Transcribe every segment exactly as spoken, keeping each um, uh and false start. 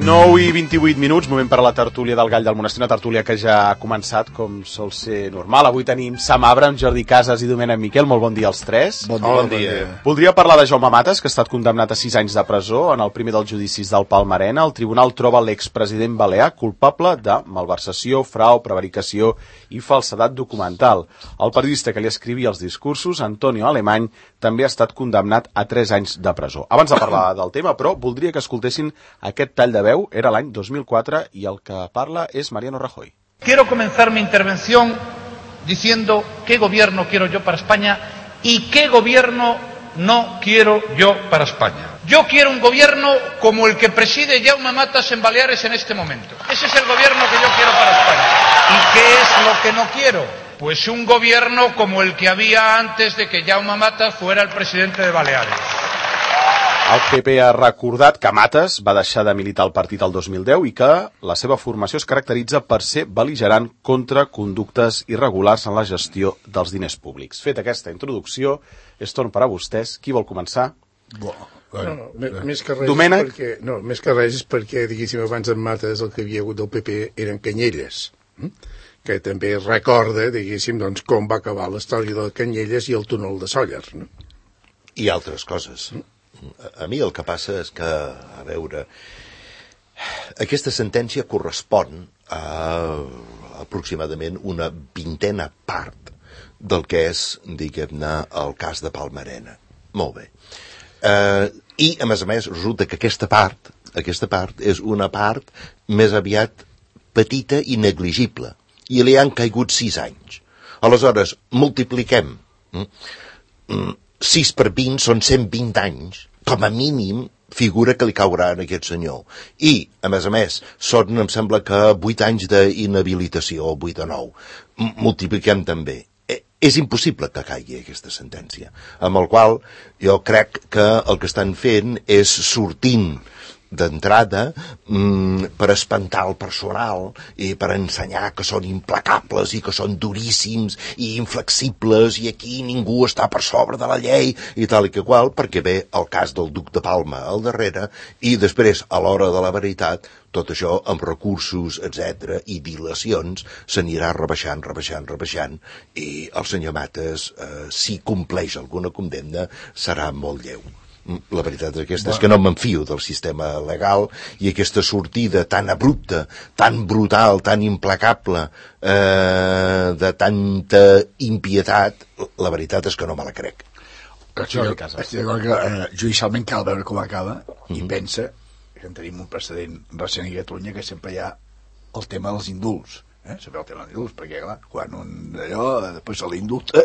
nou i vint-i-vuit minuts, moment per a la tertúlia del Gall del Monestir, una tertúlia que ja ha començat, com sol ser normal. Avui tenim Sam Abram, Jordi Casas i Domènec Miquel. Molt bon dia als tres. Bon dia. Bon dia. Voldria parlar de Jaume Matas, que ha estat condemnat a sis anys de presó en el primer dels judicis del Palma-Arena. El tribunal troba l'expresident balear culpable de malversació, frau, prevaricació i falsedat documental. El periodista que li escrivia els discursos, Antonio Alemany, també ha estat condemnat a tres anys de presó. Abans de parlar del tema, però, voldria que escoltessin aquest tall de veu. Era l'any dos mil quatre y el que parla es Mariano Rajoy. Quiero comenzar mi intervención diciendo qué gobierno quiero yo para España y qué gobierno no quiero yo para España. Yo quiero un gobierno como el que preside Jaume Matas en Baleares en este momento. Ese es el gobierno que yo quiero para España. ¿Y qué es lo que no quiero? Pues un gobierno como el que había antes de que Jaume Matas fuera el presidente de Baleares. El P P ha recordat que Matas va deixar de militar al partit el dos mil deu i que la seva formació es caracteritza per ser bel·ligerant contra conductes irregulars en la gestió dels diners públics. Fet aquesta introducció, és torn per a vostès. Qui vol començar? Bo, bueno, no, no, més que res Domènec? Perquè, no, més que res és perquè, diguéssim, abans en Matas el que havia hagut del P P eren Canyelles, hm? que també recorda, diguéssim, doncs, com va acabar la història de Canyelles i el túnel de Sóller. No? I altres coses. Hm? A mi el que passa és que, a veure, aquesta sentència correspon a aproximadament una vintena part del que és, diguem-ne, el cas de Palma-Arena. Molt bé. Eh, I, a més a més, resulta que aquesta part, aquesta part és una part més aviat petita i negligible. I li han caigut sis anys. Aleshores, multipliquem. sis per vint són cent vint anys. Com a mínim figura que li caurà a aquest senyor. I, a més a més, són, em sembla que vuit anys d'inhabilitació, o vuit o nou. M- multipliquem també. E- és impossible que caigui aquesta sentència. Amb el qual jo crec que el que estan fent és sortint d'entrada mmm, per espantar el personal i per ensenyar que són implacables i que són duríssims i inflexibles i aquí ningú està per sobre de la llei i tal i que qual, perquè ve el cas del duc de Palma al darrere i després, a l'hora de la veritat, tot això amb recursos, etcètera i dilacions, s'anirà rebaixant, rebaixant, rebaixant i el senyor Matas, eh, si compleix alguna condemna, serà molt lleu. La veritat és aquesta, és que no m'enfio del sistema legal i aquesta sortida tan abrupta, tan brutal, tan implacable, eh, de tanta impietat, la veritat és que no me la crec. Estic d'acord que eh, judicialment cal veure com acaba i mm-hmm. pensa que en tenim un precedent recent a Catalunya que sempre hi ha el tema dels indults. Eh? Sempre el tema dels indults, perquè clar, quan un d'allò, després se l'indulta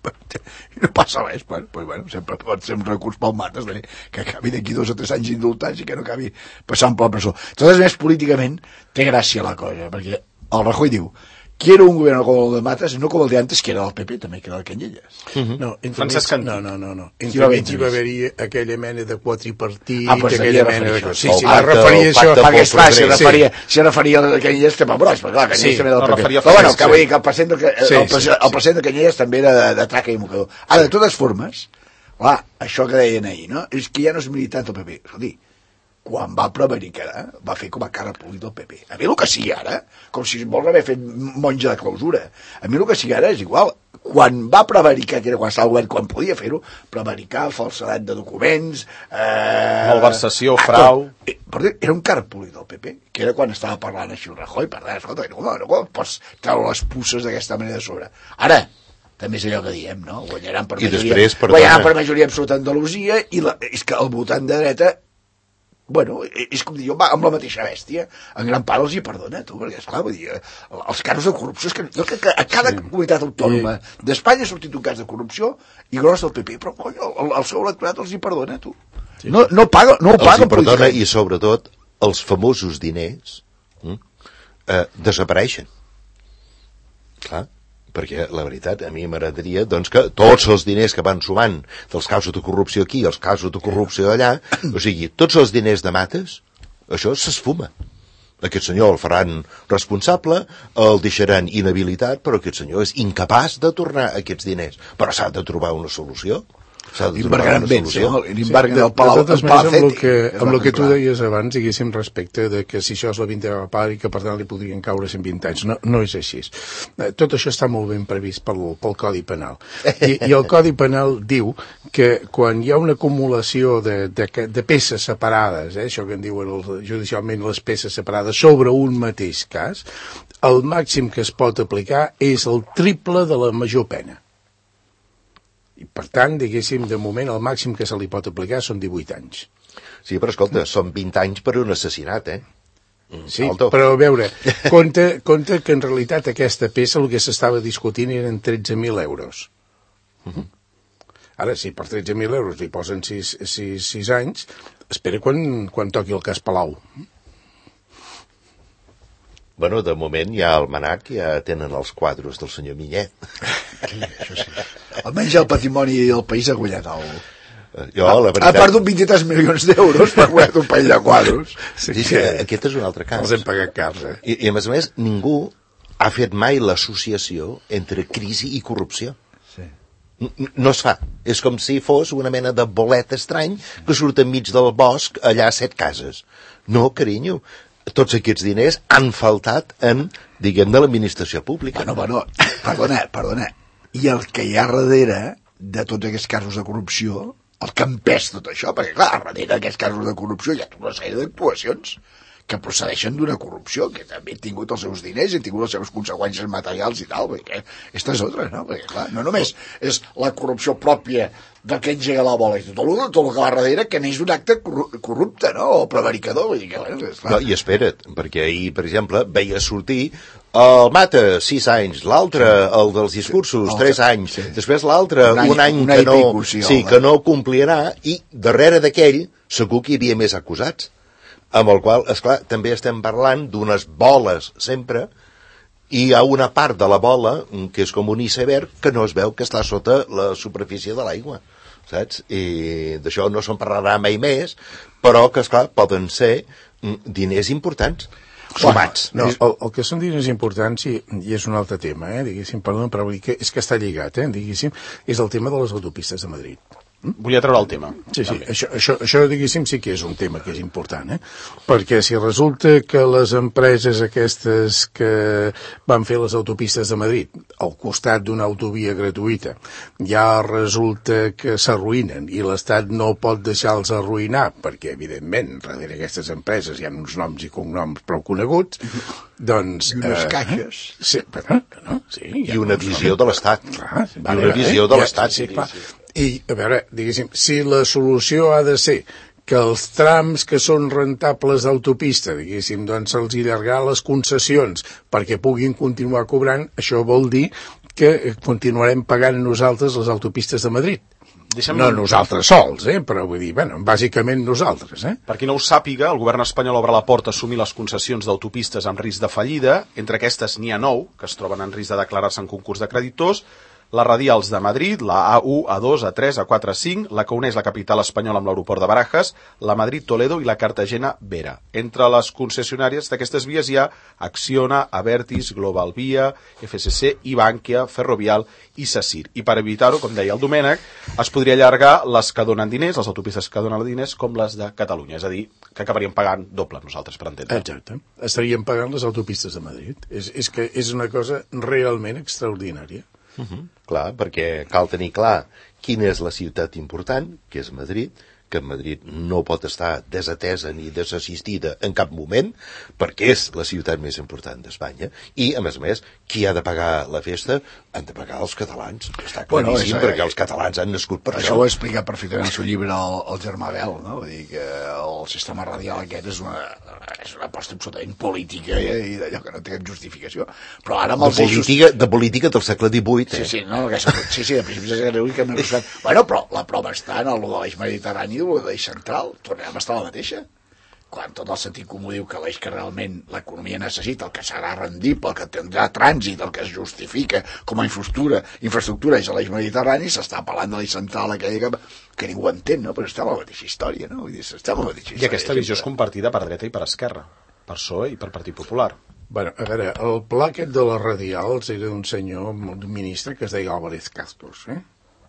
i no passa res, pues, pues, bueno, sempre pot ser un recurs pel Matas de, que acabi d'aquí dos o tres anys indultats i que no acabi passant per la presó. Totes més, políticament té gràcia la cosa, perquè el Rajoy diu quiero un gobierno como el de Matas, no como el de antes, que era del P P, també, que era el Canyelles. Uh-huh. No, Francesc Cantí. No, no, no. no. Entremig hi va haver-hi aquella mena de quatripartit, ah, pues aquella mena de... Sí, sí, la referia això... Perquè, esclar, si referia, si referia al Canyelles, estem a broix, però clar, Canyelles sí, també era del no, P P. Però bueno, que vull dir que el president, del, sí, el, sí, el president de Canyelles també era de, de traca i mocador. Ara, de totes formes, clar, això que deien ahir, no? És que ja no és militant el P P. Escolti, quan va prevaricar, va fer com a cara públic del P P. A mi el que sigui ara, com si vols haver fet monja de clausura, a mi el que sigui ara és igual. Quan va prevaricar, que era quan estava al govern, quan podia fer-ho, prevaricar, falsedat de documents... Eh, malversació, frau... Eh, però era un cara públic del P P, que era quan estava parlant així el Rajoy, per dir, escolta, no, no, no pots treure les puces d'aquesta manera de sobre. Ara, també és allò que diem, no? Guanyaran per majoria, després, guanyaran per majoria absoluta a Andalusia i la, és que el votant de dreta bueno, és com dir, va, amb la mateixa bèstia, en gran part els hi perdona, tu, perquè, esclar, vull dir, els casos de corrupció, és que jo crec que a cada sí. comunitat autònoma d'Espanya ha sortit un cas de corrupció i gros del P P, però, coi, el, el seu electorat els hi perdona, tu. Sí. No, no, paga, no ho paguen. Els hi perdona i, sobretot, els famosos diners hm, eh, desapareixen. Clar. Perquè la veritat a mi m'agradaria doncs, que tots els diners que van sumant dels casos de corrupció aquí, els casos de corrupció allà, o sigui, tots els diners de Matas, això s'esfuma. Aquest senyor el faran responsable, el deixaran inhabilitat, però aquest senyor és incapaç de tornar aquests diners. Però s'ha de trobar una solució. Embargaran béns, no? L'embarg sí, del Palau. De totes maneres, amb el que, amb el que tu deies abans, diguéssim, respecte de que si això és la vintena part i que per tant li podrien caure cent vint anys, no, no és així. Tot això està molt ben previst pel, pel Codi Penal. I, I el Codi Penal diu que quan hi ha una acumulació de, de, de peces separades, eh, això que en diuen el, judicialment les peces separades, sobre un mateix cas, el màxim que es pot aplicar és el triple de la major pena. I, per tant, diguéssim, de moment, el màxim que se li pot aplicar són divuit anys. Sí, però escolta, són vint anys per un assassinat, eh? Sí, Alto. Però a veure, compte, compte que en realitat aquesta peça el que s'estava discutint eren tretze mil euros. Uh-huh. Ara, si per tretze mil euros li posen sis anys, espera quan, quan toqui el cas Palau. Bueno, de moment ja al Manac ja tenen els quadros del senyor Millet. Sí, això sí. Almenys el patrimoni del país ha guanyat el... Jo, la veritat... A part d'un vint-i-tres milions d'euros per guanyar un parell de quadros. Sí, sí, aquest és un altre cas. Els hem pagat cars, eh? I, I a més a més, ningú ha fet mai l'associació entre crisi i corrupció. Sí. No es fa. És com si fos una mena de bolet estrany que surt enmig del bosc allà a set cases. No, carinyo. Tots aquests diners han faltat en, diguem, de l'administració pública. Bueno, bueno, perdona, perdona. I el que hi ha darrere de tots aquests casos de corrupció, el que empès tot això, perquè clar, darrere d'aquests casos de corrupció hi ha tota una sèrie d'actuacions que procedeixen d'una corrupció, que també han tingut els seus diners i han tingut les seves conseqüències materials i tal, perquè aquesta és altra, no? Perquè, clar, no només és la corrupció pròpia del que engega la bola, i tot el, tot el que va darrere que neix d'un acte corrupte, no? O prevaricador, vull dir que, bueno, és clar. No, i espera't, perquè ahir, per exemple, veia sortir el Mata, sis anys, l'altre, el dels discursos, sí, tres anys, sí. Després l'altre, un, un any, any que no, sí, sí, que no complirà, i darrere d'aquell segur que hi havia més acusats. Amb el qual, esclar, també estem parlant d'unes boles sempre, i hi ha una part de la bola, que és com un iceberg, que no es veu que està sota la superfície de l'aigua, saps? I d'això no se'n parlarà mai més, però que, esclar, poden ser diners importants, sumats. No, el, el que són diners importants, i, i és un altre tema, eh, diguéssim, perdona, però que és que està lligat, eh, diguéssim, és el tema de les autopistes de Madrid. Volia treure el tema. Sí, sí, això, això, això, diguéssim, sí que és un tema que és important, eh? Perquè si resulta que les empreses aquestes que van fer les autopistes de Madrid al costat d'una autovia gratuïta ja resulta que s'arruïnen i l'Estat no pot deixar-los arruïnar perquè, evidentment, darrere aquestes empreses hi ha uns noms i cognoms prou coneguts, doncs... I unes eh, caixes. Sí, però, no, sí, I una visió de l'Estat. Clar, I una visió de l'Estat. Sí, clar. I, a veure, diguéssim, si la solució ha de ser que els trams que són rentables d'autopista, diguéssim, doncs se'ls allargar les concessions perquè puguin continuar cobrant, això vol dir que continuarem pagant nosaltres les autopistes de Madrid. Deixa'm... No nosaltres sols, eh? Però vull dir, bueno, bàsicament nosaltres. Eh? Per qui no ho sàpiga, el govern espanyol obre la porta a assumir les concessions d'autopistes amb risc de fallida. Entre aquestes n'hi ha nou, que es troben en risc de declarar-se en concurs de creditors. Les radials de Madrid, la A u, A dos, A tres, A quatre, A cinc, la que uneix la capital espanyola amb l'aeroport de Barajas, la Madrid-Toledo i la Cartagena-Vera. Entre les concessionàries d'aquestes vies hi ha Acciona, Abertis, Global Via, F C C, Ibankia, Ferrovial i Sacir. I per evitar-ho, com deia el Domènec, es podria allargar les que donen diners, les autopistes que donen diners, com les de Catalunya. És a dir, que acabaríem pagant doble nosaltres, per entendre. Exacte. Estaríem pagant les autopistes de Madrid. És, és que és una cosa realment extraordinària. Uh-huh. Clar, perquè cal tenir clar quina és la ciutat important, que és Madrid, que Madrid no pot estar desatesa ni desassistida en cap moment, perquè és la ciutat més important d'Espanya, i, a més a més, qui ha de pagar la festa? Han de pagar els catalans. Està claríssim, bueno, això, perquè els catalans han nascut per això. Això ho ha explicat perfectament el seu llibre el, el Germà Bel, no? Vull dir que el sistema radial aquest és una, és una aposta absolutament política eh? I d'allò que no té cap justificació. Però ara amb els de política, eixos... de política del segle divuit, eh? Sí, sí, no, que, sí, sí, de principis del segle divuit que m'he buscat. Bueno, però la prova està en el de l'eix mediterrani i l'eix central. Tornem a estar la mateixa. Quan tot el sentit comú diu que l'eix que realment l'economia necessita, el que serà rendible, el que tindrà trànsit, el que es justifica com a infraestructura, infraestructura és l'eix mediterrani, s'està parlant de l'eix central aquella que, que ningú entén, no? Però està la mateixa història, no? Vull dir, està la mateixa història. I aquesta visió és compartida per dreta i per esquerra, per P S O E i per Partit Popular. Bueno, a veure, el pla aquest de les radials era d'un senyor, d'un ministre que es deia Álvarez Cascos, eh?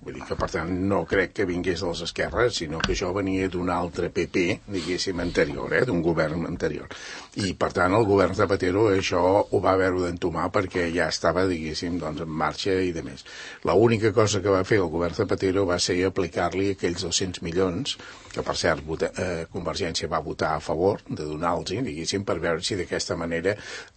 Vull dir que, per tant, no crec que vingués de les esquerres, sinó que això venia d'un altre P P, diguéssim, anterior, eh, d'un govern anterior. I, per tant, el govern Zapatero això ho va veure d'entomar perquè ja estava, diguéssim, doncs, en marxa i de més. L'única cosa que va fer el govern Zapatero va ser aplicar-li aquells dos-cents milions que, per cert, vota, eh, Convergència va votar a favor de donar-los, diguéssim, per veure si d'aquesta manera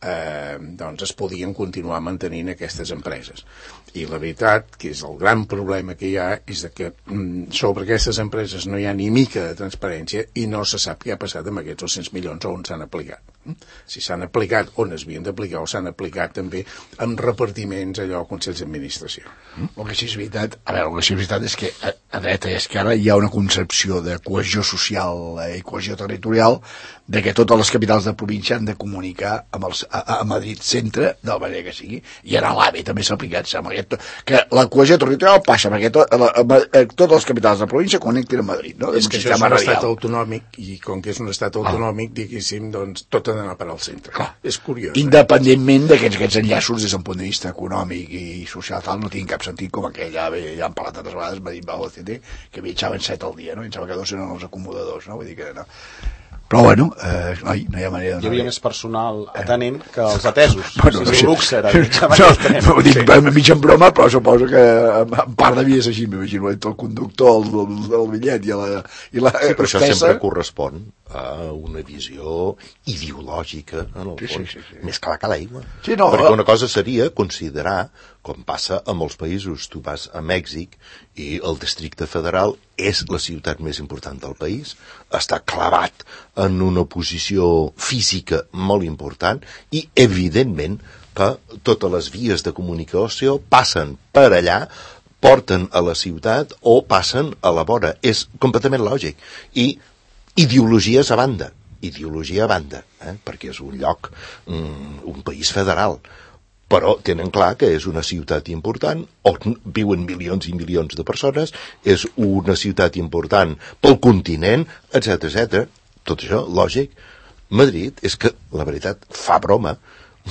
eh, doncs es podien continuar mantenint aquestes empreses. I la veritat, que és el gran problema que hi ha, és que mm, sobre aquestes empreses no hi ha ni mica de transparència i no se sap què ha passat amb aquests dos-cents milions on s'han aplicat. Si s'han aplicat on es havien d'aplicar o s'han aplicat també amb repartiments allò a consells d'administració. El que sí és veritat, a veure, el que sí és veritat és que a, a dreta i esquerra hi ha una concepció de cohesió social i cohesió territorial de que totes les capitals de província han de comunicar amb els, a, a Madrid centre de la manera que sigui, i en l'AVE també s'ha aplicat amb aquest, que la cohesió territorial passa perquè to, la, a, a, totes les capitals de província connecten a Madrid, no? És que això és un radial. Estat autonòmic i com que és un estat autonòmic, ah. diguéssim, doncs tot ha d'anar per al centre. Clar. És curiós. Independentment d'aquests aquests enllaços des d'un punt de vista econòmic i social tal, no tinguin cap sentit com aquell AVE, ja han parlat altres vegades, Madrid-Albacete, que viatjaven set al dia, no? I em sembla que dos eren els acomodadors, no? Vull dir que no. Però bueno, eh, no, hi, no hi ha manera de... Hi havia més personal atenent que els atesos. Bueno, o sigui, no, luxe era. No, ho dic sí. mig en broma, però suposo que en part devia ser així, m'imagino, entre el conductor, el, el, el bitllet i la, i la sí, però això sempre correspon a una visió ideològica, en el fons, sí, sí, sí. més clar que l'aigua. Sí, no, perquè una cosa seria considerar, com passa a molts països, tu vas a Mèxic i el districte federal és la ciutat més important del país, està clavat en una posició física molt important i, evidentment, que totes les vies de comunicació passen per allà, porten a la ciutat o passen a la vora. És completament lògic. I ideologies a banda, ideologia a banda, eh? perquè és un lloc, mm, un país federal, però tenen clar que és una ciutat important on viuen milions i milions de persones, és una ciutat important pel continent, etcètera, etcètera. Tot això, lògic. Madrid és que, la veritat, fa broma,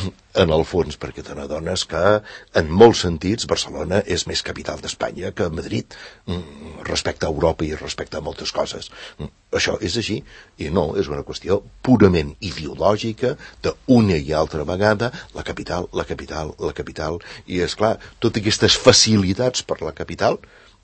en el fons, perquè te n'adones que en molts sentits Barcelona és més capital d'Espanya que Madrid respecte a Europa i respecte a moltes coses. Això és així, i no, és una qüestió purament ideològica d'una i altra vegada la capital, la capital, la capital, i és clar, totes aquestes facilitats per la capital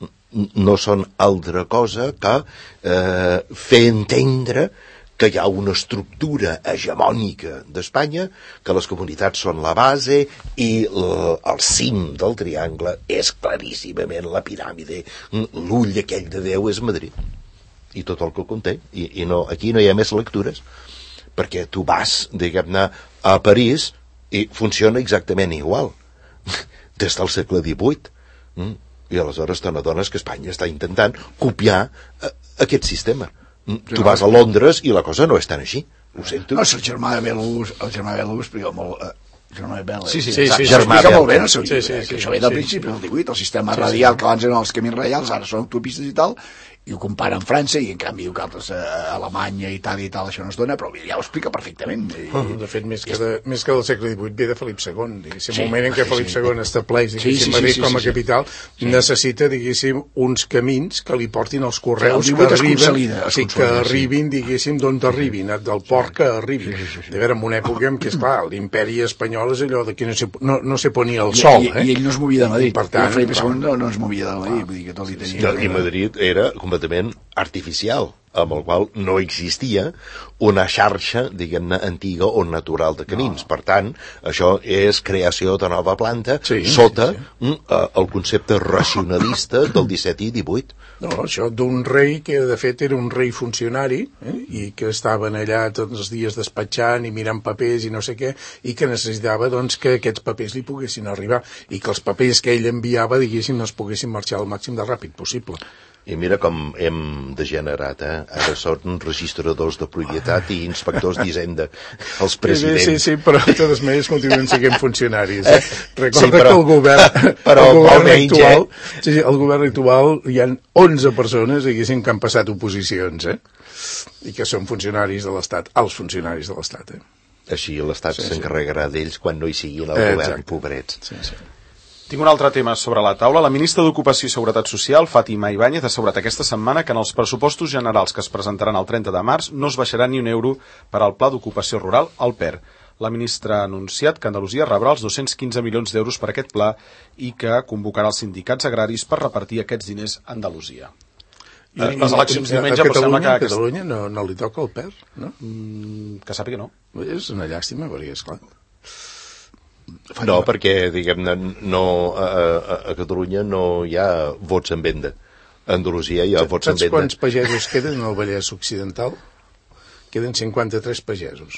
no són altra cosa que eh, fer entendre que hi ha una estructura hegemònica d'Espanya, que les comunitats són la base i el cim del triangle és claríssimament la piràmide, l'ull aquell de Déu és Madrid i tot el que conté, i, i no, aquí no hi ha més lectures, perquè tu vas, diguem-ne, a París i funciona exactament igual des del segle divuit, i aleshores te n'adones que Espanya està intentant copiar aquest sistema. Tu vas a Londres i la cosa no és tan així. Ho sento. No, és el germà de Belus, el germà de Belus, però molt... Eh, germà de Belus. Sí, sí, sí. sí, germà sí, explica molt bé el seu llibre, sí, sí, que sí, això ve del sí. principi del divuit, el sistema sí, radial, sí. que abans eren els camins radials, ara són autopistes i tal, i ho compara amb França, i en canvi diu que altres a Alemanya, Itàlia i tal, això no es dona, però ja ho explica perfectament. I, oh, de fet, més que, de, més que del segle divuit ve de Felip segon. Diguéssim, sí, el moment en què Felip sí. segon estableix, diguéssim, sí, sí, Madrid sí, sí, com a sí, capital, sí. necessita, diguéssim, uns camins que li portin els correus sí, que, arriben, sí, que arribin, diguéssim, d'on arribin, del port que arribin. Sí, sí, sí, sí. De veure, en una època en què, esclar, l'imperi espanyol és allò de que no se, no, no se ponia el sol. I, i, eh? I ell no es movia de Madrid. Per tant, Felip segon no, no es movia de Madrid, vull dir que tot li tenia... I Madrid era completament artificial, amb el qual no existia una xarxa, diguem-ne, antiga o natural de camins. No. Per tant, això és creació de nova planta sí, sota sí, sí. Uh, el concepte racionalista del disset i divuit. No, això d'un rei que, de fet, era un rei funcionari eh, i que estaven allà tots els dies despatxant i mirant papers i no sé què, i que necessitava, doncs, que aquests papers li poguessin arribar i que els papers que ell enviava, diguéssim, no es poguessin marxar al màxim de ràpid possible. I mira com hem degenerat, eh? Ara són registradors de propietat i inspectors d'Hisenda, els presidents. Sí, sí, sí, però de totes maneres continuen sent funcionaris. Eh? Recorda sí, però, que el govern, però, el govern menys, actual, eh? sí, sí, el govern actual hi ha onze persones, diguéssim, que han passat oposicions, eh? I que són funcionaris de l'Estat, els funcionaris de l'Estat, eh? Així l'Estat sí, s'encarregarà sí. d'ells quan no hi siguin el eh, govern, exacte. pobrets. Sí, sí. Tinc un altre tema sobre la taula. La ministra d'Ocupació i Seguretat Social, Fàtima Ibáñez, ha assegurat aquesta setmana que en els pressupostos generals que es presentaran el trenta de març no es baixarà ni un euro per al Pla d'Ocupació Rural, el P E R. La ministra ha anunciat que Andalusia rebrà els dos-cents quinze milions d'euros per aquest pla i que convocarà els sindicats agraris per repartir aquests diners a Andalusia. I, les eleccions a, diumenge, a Catalunya, sembla que... A Catalunya no, no li toca el P E R, no? Mm, que sàpiga no. És una llàstima, perquè, esclar... No, perquè, diguem-ne, no, a, a, a Catalunya no hi ha vots en venda. A Andalusia hi ha vots en venda. Saps quants pagesos queden al Vallès Occidental? Queden cinquanta-tres pagesos.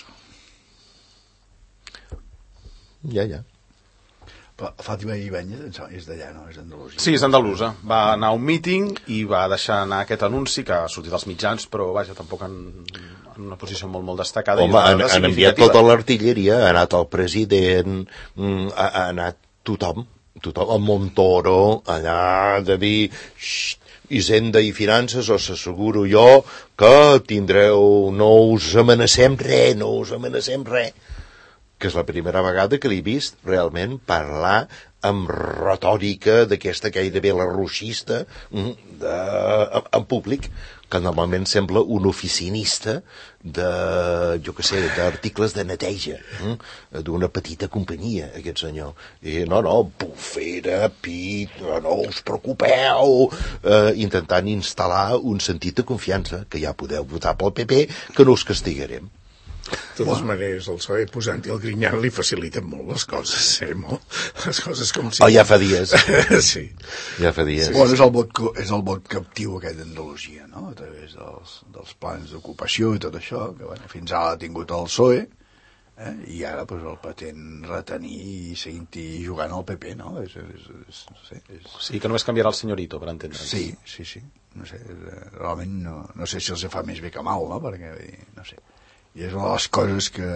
Ja, ja. Però Fàtima Ibáñez és d'allà, no? És d'Andalusia. Sí, és andalusa. Va anar a un míting i va deixar anar aquest anunci que ha sortit als mitjans, però vaja, tampoc en, en una posició molt, molt destacada. Home, han, han enviat tota l'artilleria, ha anat el president, ha, ha anat tothom, tothom, el Montoro, allà de dir... Hisenda i Finances, us asseguro jo que tindreu, no us amenacem res, no us amenacem res. Que és la primera vegada que l'he vist realment parlar amb retòrica d'aquesta gairebé la ruixista de, en públic, que normalment sembla un oficinista de, jo què sé, d'articles de neteja, eh? D'una petita companyia, aquest senyor. I no, no, bufera, pit, no, no us preocupeu, eh, intentant instal·lar un sentit de confiança, que ja podeu votar pel P P, que no us castigarem. De totes maneres, el P S O E posant-hi el Grinyán li faciliten molt les coses, eh? Molt. Les coses com si... Oh, ja fa dies. Sí. Ja fa dies. Sí, bueno, és el vot, és el vot captiu aquest d'Andalusia, no? A través dels, dels plans d'ocupació i tot això, que bueno, fins ara ha tingut el P S O E, eh? I ara pues, el pretén retenir i seguint-hi jugant al P P, no? És, és, és, no sé, és... Sí, que només canviarà el senyorito, per entendre'ns. Sí, sí, sí. No sé, realment no, no sé si els fa més bé que mal, no? Perquè, no sé... I és una de les coses que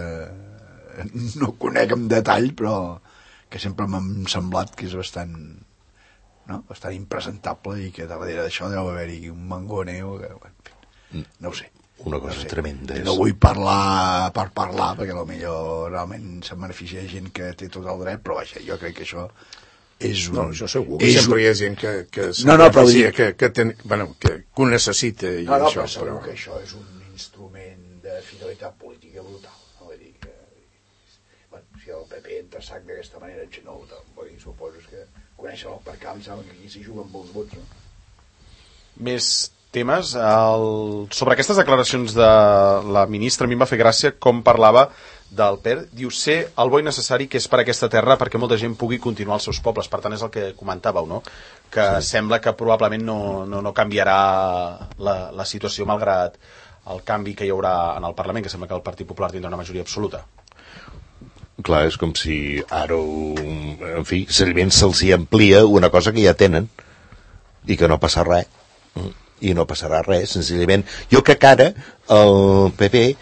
no conec en detall, però que sempre m'ha semblat que és bastant, no? Bastant impresentable i que darrere d'això deu haver-hi un mangoneo que, bueno, en fi, no ho sé. Una cosa no sé. tremenda. No vull parlar per parlar, perquè potser realment se'n beneficia gent que té tot el dret, però vaja, jo crec que això és un... No, això segur. És sempre hi ha gent que, que, no, no, però dir... que, que, ten... bueno, que, que ho necessita. I no, no, això, però segur però... que això és un instrument de fidelitat política brutal, no? Vull dir que, bueno, si el P P entra sac d'aquesta manera, no, vull dir, suposo que coneixen el percal i saben que aquí s'hi juguen molts vots, no? Més temes. El... Sobre aquestes declaracions de la ministra, a mi em va fer gràcia com parlava del P E R. Diu ser el bo i necessari que és per a aquesta terra perquè molta gent pugui continuar als seus pobles. Per tant, és el que comentàveu, no? Que sí. Sembla que probablement no, no, no canviarà la, la situació malgrat el canvi que hi haurà en el Parlament, que sembla que el Partit Popular tindrà una majoria absoluta. Clar, és com si ara, en fi, senzillament se'ls hi amplia una cosa que ja tenen i que no passa res. I no passarà res, senzillament. Jo crec que ara el P P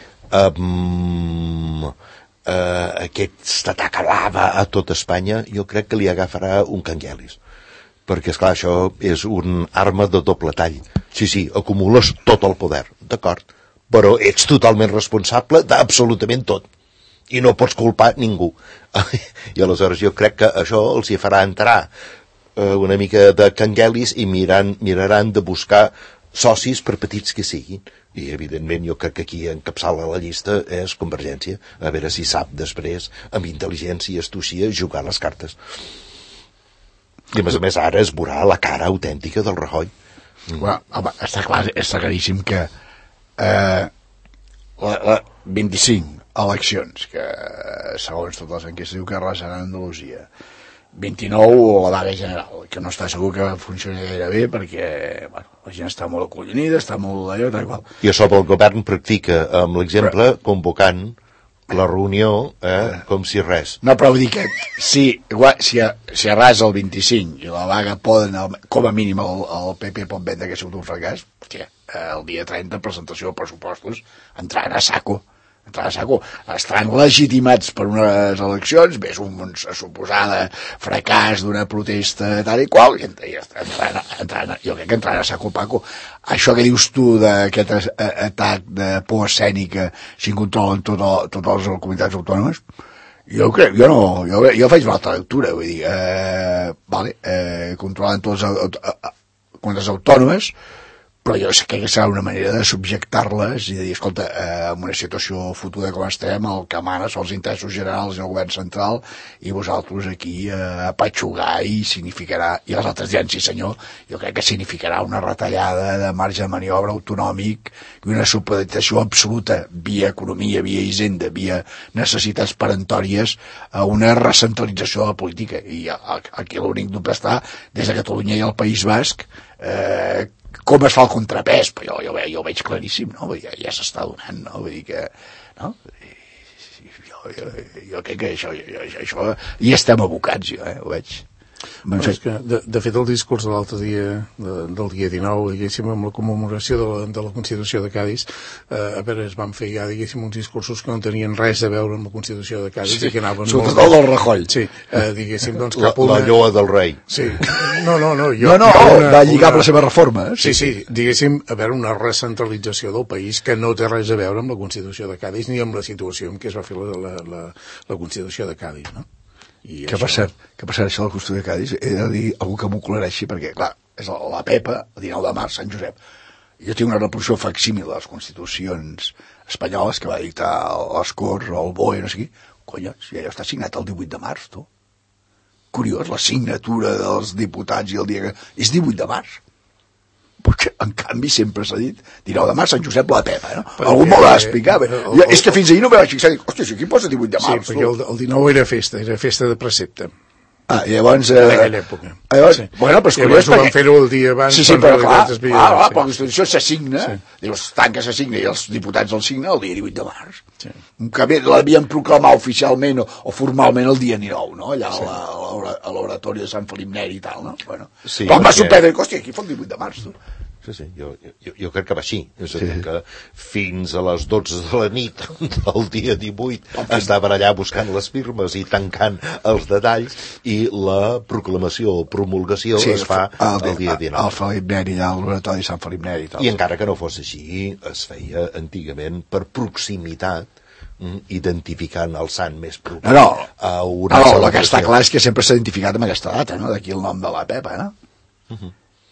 um, uh, aquest atac a lava a tot Espanya, jo crec que li agafarà un canguelis. Perquè, esclar, això és un arma de doble tall. Sí, sí, acumules tot el poder, d'acord, però ets totalment responsable d'absolutament tot. I no pots culpar ningú. I aleshores jo crec que això els hi farà entrar eh, una mica de canguelis i miran, miraran de buscar socis per petits que siguin. I, evidentment, jo crec que aquí encapçala la llista és Convergència, a veure si sap després, amb intel·ligència i astúcia, jugar les cartes. I, a més a més, ara es veurà la cara autèntica del Rajoy. Mm. Bueno, home, està clar, està claríssim que eh, la, la vint-i-cinc eleccions, que segons totes les enquestes diu que arrasaran a Andalusia, vint-i-nou la vaga general, que no està segur que funcioni gaire bé perquè bueno, la gent està molt acollonida, està molt allò, tal qual. I a sobre el govern practica amb l'exemple Però... convocant la reunió eh, com si res. No, però vull dir que si, si, si arrasa el vint-i-cinc i la vaga poden, com a mínim el, el P P pot vendre que ha sigut un fracàs, hòstia, el dia trenta presentació de pressupostos entraran a saco. a saco, estaran legitimats per unes eleccions, ves un, un suposada fracàs d'una protesta tal i qual, i entraran, entraran, jo crec que entraran a saco paco. Això que dius tu d'aquest atac de por escènica si controlen tot el, totes les comunitats autònomes, Jo crec, jo no, jo, jo faig una altra lectura, vull dir, eh, vale, eh, controlant tots els comunitats autònomes, però jo crec que serà una manera de subjectar-les i de dir, escolta, eh, en una situació futura com estem, el que mana són els interessos generals i el govern central, i vosaltres aquí eh, a patxugar, i significarà, i els altres diran, sí senyor, jo crec que significarà una retallada de marge de maniobra autonòmic i una supeditació absoluta via economia, via hisenda, via necessitats perentòries a una recentralització de la política. I aquí l'únic dubte està des de Catalunya i el País Basc, eh, com es fa el contrapès, però jo, jo, jo ho veig claríssim, no? Ja, ja s'està donant, no? Vull dir que, no? Jo, jo, jo crec que això, jo, això hi estem abocats, jo, eh? Ho veig. Bueno, és que, de, de fet, el discurs de l'altre dia, de, del dia dinou, diguéssim, amb la commemoració de la, de la Constitució de Cadis, eh, a veure, es van fer ja, diguéssim, uns discursos que no tenien res a veure amb la Constitució de Cadis, sí, i que anaven... Sobretot el del Rajoy. Sí, eh, diguéssim, doncs cap una... La, la lloa del rei. Sí, no, no, no. Jo, no, no, una, va lligar una... per la seva reforma. Eh? Sí, sí, sí, diguéssim, a veure, una recentralització del país que no té res a veure amb la Constitució de Cadis ni amb la situació en què es va fer la, la, la, la Constitució de Cadis, no? I què, això... per cert, què per cert, això de la Constitució de Cadis, he de dir algú que m'ho aclareixi, perquè, clar, és la, la Pepa, el dinou de març, Sant Josep. Jo tinc una reproducció facsímil de les constitucions espanyoles que va dictar les Corts o el B O E, no sé qui. Conya, si allò està signat el divuit de març, tu. Curiós, la signatura dels diputats i el dia que... És divuit de març. Perquè, en canvi, sempre s'ha dit dinou de març, Sant Josep la Pepa, no? Perquè, algú m'ho l'ha d'explicar. El, el, és que fins ahir no m'he fixat. Hòstia, si aquí posa divuit de març. Sí, perquè el, el dinou era festa, era festa de precepte. Ah, i llavors... Eh, en aquella època. Llavors, sí. Bueno, però és curiós perquè... van fer-ho el dia abans. Sí, sí, però clar, clar, clar, sí. la Constitució s'assigna, sí. Dius, tant que s'assigna i els diputats el signen el dia divuit de març. Sí. Que l'havien proclamar oficialment o, o formalment el dia dinou, no? Allà sí. a l'oratori de Sant Felip Neri i tal, no? Bueno. Sí, però em va sorprendre, hòstia, aquí fa el divuit de març, tu. Sí, sí, jo, jo, jo crec que va així. És a dir, sí. que fins a les dotze de la nit del dia divuit estaven allà buscant les firmes i tancant els detalls, i la proclamació o promulgació sí, es fa el, el dia dinou. El Felip Neri, allà a l'oratori de Sant Felip Neri i tal. I encara que no fos així, es feia antigament per proximitat, identificant el sant més proper. No, a una no, el que està clar és que sempre s'ha identificat amb aquesta data, no? D'aquí el nom de la Pepa, no? Uh-huh.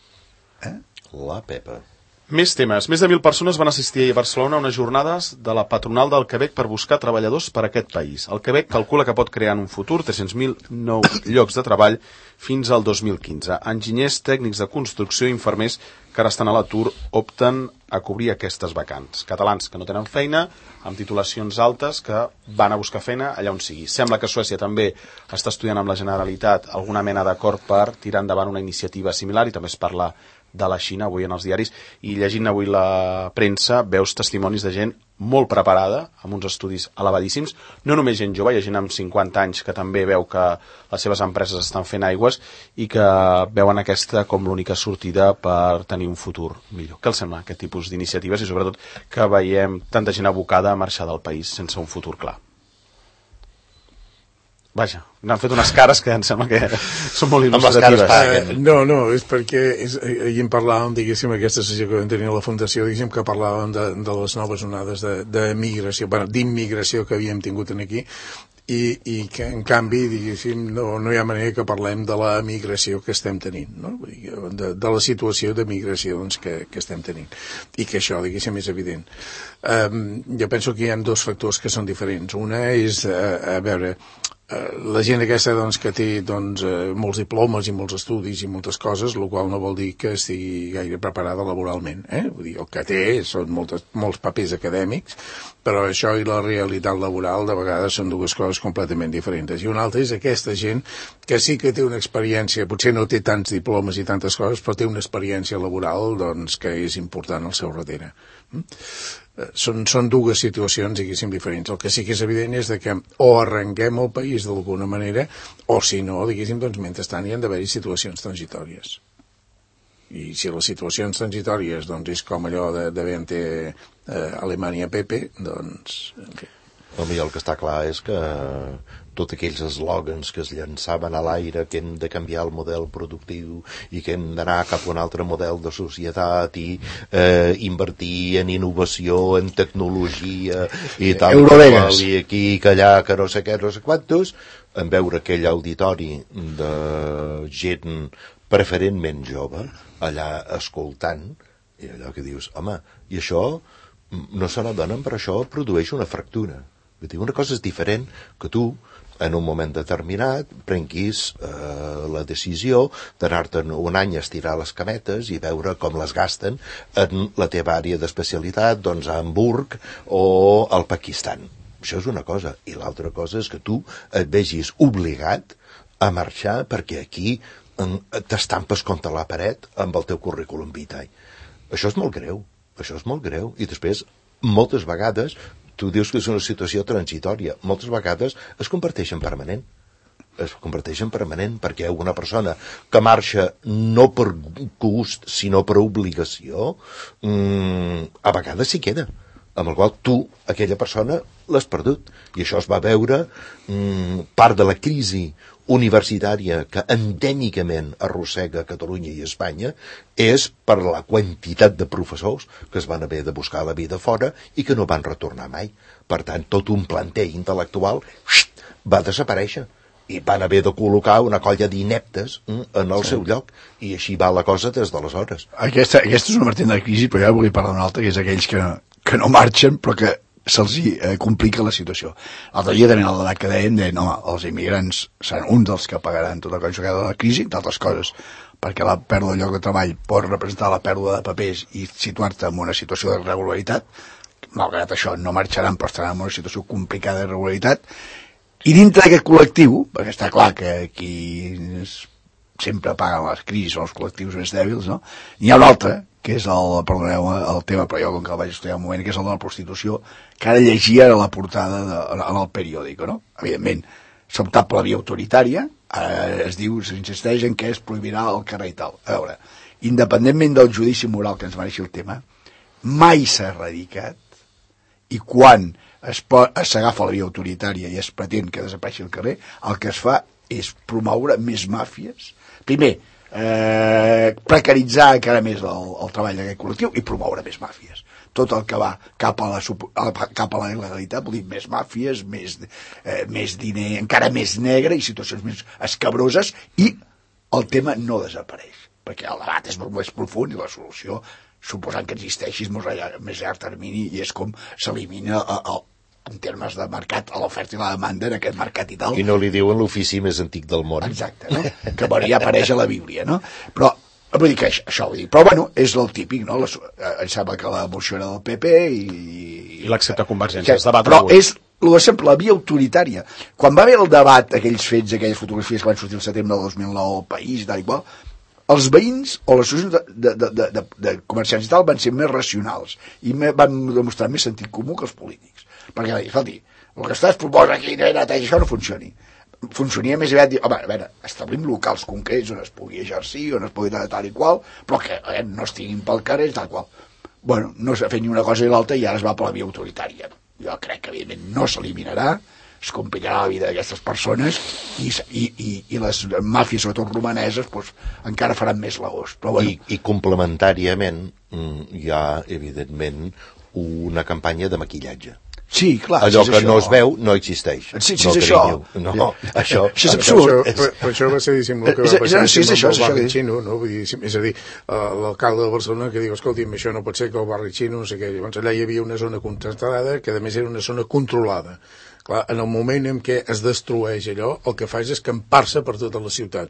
Eh? La Pepa. Més temes. Més de mil persones van assistir a Barcelona a unes jornades de la patronal del Quebec per buscar treballadors per a aquest país. El Quebec calcula que pot crear en un futur tres-cents mil nous llocs de treball fins al dos mil quinze. Enginyers, tècnics de construcció i infermers que ara estan a l'atur opten a cobrir aquestes vacants. Catalans que no tenen feina, amb titulacions altes, que van a buscar feina allà on sigui. Sembla que Suècia també està estudiant amb la Generalitat alguna mena d'acord per tirar endavant una iniciativa similar, i també es parla de la Xina avui en els diaris, i llegint avui la premsa veus testimonis de gent molt preparada, amb uns estudis elevadíssims, no només gent jove, hi ha gent amb cinquanta anys que també veu que les seves empreses estan fent aigües i que veuen aquesta com l'única sortida per tenir un futur millor. Què els sembla aquest tipus d'iniciatives, i sobretot que veiem tanta gent abocada a marxar del país sense un futur clar? Vaja, n'han fet unes cares que em sembla que són molt il·lustratives. Uh, no, no, és perquè és, ahir en parlàvem, diguéssim, aquesta sessió que vam tenir a la Fundació, diguéssim que parlàvem de, de les noves onades de, de migració, bueno, d'immigració que havíem tingut aquí, i, i que en canvi, diguéssim, no, no hi ha manera que parlem de la migració que estem tenint, no? de, de la situació de migració doncs, que, que estem tenint, i que això, diguéssim, és evident. Um, jo penso que hi ha dos factors que són diferents. Una és, uh, a veure, Uh, la gent aquesta doncs, que té doncs, uh, molts diplomes i molts estudis i moltes coses, el qual no vol dir que estigui gaire preparada laboralment, eh? Vull dir, el que té són moltes, molts papers acadèmics, però això i la realitat laboral de vegades són dues coses completament diferents. I una altra és aquesta gent que sí que té una experiència, potser no té tants diplomes i tantes coses, però té una experiència laboral doncs, que és important al seu darrere. Mm? Són, són dues situacions, diguéssim, diferents. El que sí que és evident és de que o arrenquem el país d'alguna manera, o si no, diguéssim, doncs, mentrestant hi han d'haver-hi situacions transitòries. I si les situacions transitòries doncs, és com allò de, de vente eh, Alemanya Pepe, doncs... En fi. Home, el que està clar és que tots aquells eslògans que es llançaven a l'aire, que hem de canviar el model productiu i que hem d'anar cap a un altre model de societat i eh, invertir en innovació, en tecnologia i tal, Eurovegas. I aquí i allà, que no sé què, no sé quantos, en veure aquell auditori de gent preferentment jove allà escoltant, i allò que dius, home, i això no se n'adonen, però això produeix una fractura. Vull dir, una cosa és diferent que tu en un moment determinat prenguis eh, la decisió d'anar-te'n un any a estirar les cametes i veure com les gasten en la teva àrea d'especialitat, doncs a Hamburg o al Pakistan. Això és una cosa. I l'altra cosa és que tu et vegis obligat a marxar perquè aquí t'estampes contra la paret amb el teu currículum vitae. Això és molt greu. Això és molt greu. I després, moltes vegades, tu dius que és una situació transitòria. Moltes vegades es converteix en permanent. Es converteix en permanent perquè una persona que marxa no per gust, sinó per obligació, mmm, a vegades s'hi queda. Amb el qual tu, aquella persona, l'has perdut. I això es va veure mmm, part de la crisi universitària que endèmicament arrossega Catalunya i Espanya és per la quantitat de professors que es van haver de buscar la vida fora i que no van retornar mai. Per tant, tot un planter intel·lectual xt, va desaparèixer i van haver de col·locar una colla d'ineptes en el sí. seu lloc, i així va la cosa des d'aleshores. Aquesta, aquesta és una vertent de crisi, però ja volia parlar d'una altra, que és aquells que, que no marxen però que se'ls eh, complica la situació. L'altre dia també en el debat que dèiem, deien, home, els immigrants seran uns dels que pagaran tota la de la crisi, d'altres coses, perquè la pèrdua de lloc de treball pot representar la pèrdua de papers i situar-te en una situació d'irregularitat. Malgrat això no marxaran, però estaran en una situació complicada d'irregularitat. I dintre d'aquest col·lectiu, perquè està clar que aquí sempre paguen les crisis, són els col·lectius més dèbils, no? N'hi ha un altre, que és el, perdoneu, el tema, però jo com que el vaig estudiar un moment, que és el de la prostitució, que ara llegia a la portada de, en el periòdico, no? Evidentment, s'ha optat per la via autoritària, eh, es diu, s'insisteix en què es prohibirà el carrer i tal. A veure, independentment del judici moral que ens mereixi el tema, mai s'ha erradicat, i quan es s'agafa la via autoritària i es pretén que desapareixi el carrer, el que es fa és promoure més màfies. Primer, Eh, precaritzar encara més el, el treball d'aquest col·lectiu i promoure més màfies. Tot el que va cap a la, cap a la il·legalitat vol dir més màfies, més, eh, més diner, encara més negre i situacions més escabroses, i el tema no desapareix, perquè el debat és molt més profund i la solució, suposant que existeixi, és més llarg termini, i és com s'elimina el, el en termes de mercat, a l'oferta i la demanda en aquest mercat i tal. I no li diuen l'ofici més antic del món. Exacte, no? Que bueno, ja apareix a la Bíblia, no? Però, vull dir que això, això vull dir. Però bueno, és el típic, no? La, em sembla que la moció era del P P i... I l'accepta Convergència. Ja, però és el de sempre, la via autoritària. Quan va haver el debat, aquells fets, aquelles fotografies que van sortir el setembre del dos mil nou al País i tal i qual, els veïns o les associacions de, de, de, de, de comerciants i tal van ser més racionals i me, van demostrar més sentit comú que els polítics. Perquè va dir, escolti, el que estàs proposa aquí, això no funcioni. Funcionia més aviat dir, home, a veure, establim locals concrets on es pugui exercir, on es pugui tal, tal i qual, però que eh, no estiguin pel carrer, tal qual. Bueno, no s'ha fet ni una cosa ni l'altra i ara es va per la via autoritària. Jo crec que, evidentment, no s'eliminarà, es complicarà la vida d'aquestes persones i, i, i, i les màfies, sobretot romaneses, doncs, encara faran més l'agost. Bueno. I, I complementàriament hi ha, evidentment, una campanya de maquillatge. Sí, clar. Allò si que això... no es veu no existeix. Sí, sí, no és això. No, no, això, això és absurd. Per això, per això va ser, diguéssim, el que va passar sí, és això, amb el barri això, xino, no? Vull dir, és a dir, l'alcalde de Barcelona que diu, escolti'm, això no pot ser que el barri xino, no sé què. Llavors allà hi havia una zona contrastada que a més era una zona controlada. Clar, en el moment en què es destrueix allò, el que fa és escampar-se per tota la ciutat.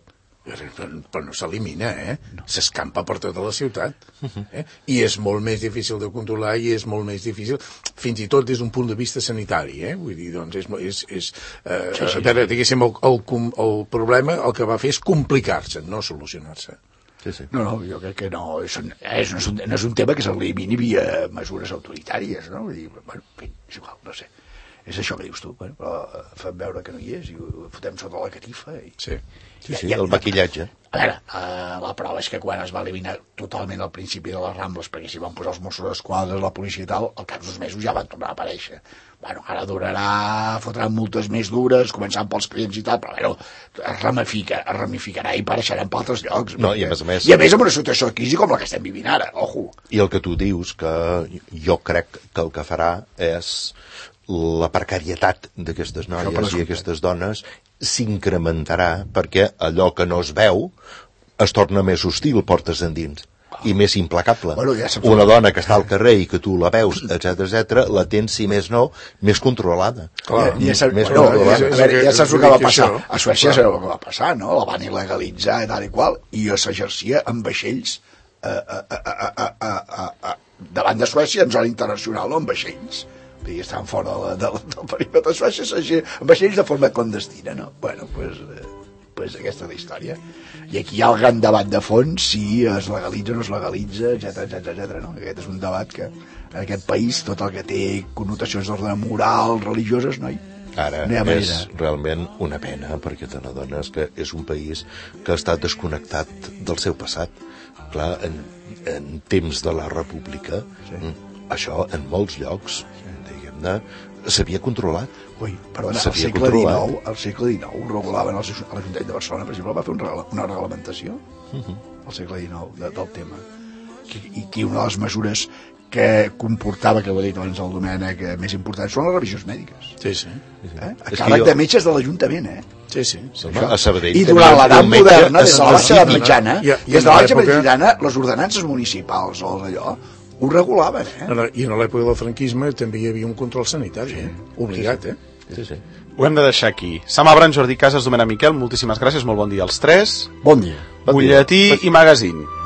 Però no s'elimina, eh? S'escampa per tota la ciutat. Eh? I és molt més difícil de controlar i és molt més difícil, fins i tot des d'un punt de vista sanitari, eh? Vull dir, doncs, és... és, és eh, sí, sí. Veure, diguéssim, el, el, el problema el que va fer és complicar-se, no solucionar-se. Sí, sí. No, no, jo crec que no, és un, és, no, és un, no és un tema que s'elimini via mesures autoritàries, no? Vull dir, bueno, en fi, és igual, no sé. és això que dius tu, bueno, però fem veure que no hi és i ho fotem sota la catifa i... Sí, sí, sí, el maquillatge. A veure, uh, la prova és que quan es va eliminar totalment al principi de les Rambles, perquè s'hi van posar els Mossos d'Esquadra, la policia i tal, al cap d'uns mesos ja van tornar a aparèixer. Bueno, ara durarà, fotran multes més dures, començant pels clients i tal, però bueno, es ramifica, es ramificarà i apareixeran per altres llocs. No, i a més a més... I a més amb una situació de crisi com la que estem vivint ara, ojo. I el que tu dius, que jo crec que el que farà és la precarietat d'aquestes noies i aquestes dones s'incrementarà perquè allò que no es veu es torna més hostil portes endins i més implacable. Bueno, ja una dona que està al carrer i que tu la veus, etc etc, la tens, si més no, més controlada. Clar, ja, ja, saps, més bueno, controlada. Ja, a veure, ja saps el que va passar. A Suècia ja el que va passar, no? La van il·legalitzar i tal i qual, i s'exercia amb vaixells eh, eh, eh, eh, eh, eh, davant de Suècia, en zona internacional, no amb vaixells. I estaven fora de, de, del perímetre de Suècia, amb vaixells de forma clandestina, no? Bueno, doncs... Pues, eh, pues aquesta és la història. I aquí hi ha el gran debat de fons, si es legalitza o no es legalitza, etcètera, etcètera, etcètera, no? Aquest és un debat que en aquest país, tot el que té connotacions d'ordre moral, religioses, no hi, Ara no hi ha és manera. Realment una pena, perquè te n'adones que és un país que ha estat desconnectat del seu passat. Clar, en, en temps de la república, sí. Això en molts llocs, diguem-ne, s'havia controlat. Ui, perdona, al segle dinou, al segle dinou regulaven els, l'Ajuntament de Barcelona, per exemple, va fer un regla, una reglamentació uh-huh. al segle dinou de, del tema. I, i que una de les mesures que comportava, que ho ha dit abans el Domènec, més important, són les revisions mèdiques. Sí, sí. Eh? A càrrec jo... de metges de l'Ajuntament, eh? Sí, sí. sí. A Sabadell, I durant l'edat moderna, des de la baixa edat mitjana, des de la baixa edat mitjana, les ordenances municipals o d'allò, ho regulaven, eh? No, no, I en l'època del franquisme també hi havia un control sanitari, sí. eh? Obligat, eh? Sí, sí. Ho hem de deixar aquí. Sam Abran, Jordi Casas, Domènec Miquel, moltíssimes gràcies, molt bon dia als tres. Bon dia. Butlletí i magazine.